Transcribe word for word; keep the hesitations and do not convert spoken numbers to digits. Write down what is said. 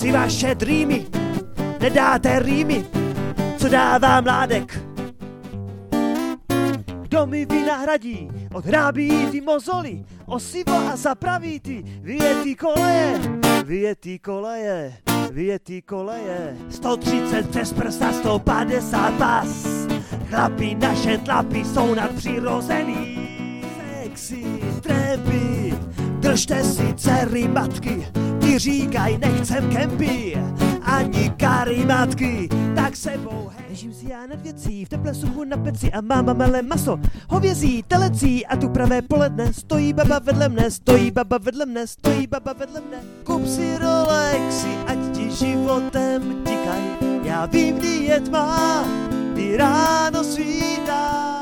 si vaše dreamy, nedáte rýmy, co dává mládek. Kdo mi vynahradí, odhrábí ty mozoly, osivo a zapraví ty vyjetý koleje, vyjetý koleje, vyjetý koleje. sto třicet přes prsta, sto padesát pas, chlapi naše tlapy jsou nadpřirozený. Sexy trepy, držte si dcery matky, ti říkaj nechcem kempy, ani karimatky, tak sebou hej. Ležím si já nad věcí, v teple suchu na peci a máma mele maso, hovězí, telecí a tu pravé poledne stojí baba vedle mne, stojí baba vedle mne, stojí baba vedle mne. Kup si Rolexy, ať ti životem tikaj, já vím, kdy je tma, kdy ráno svítá.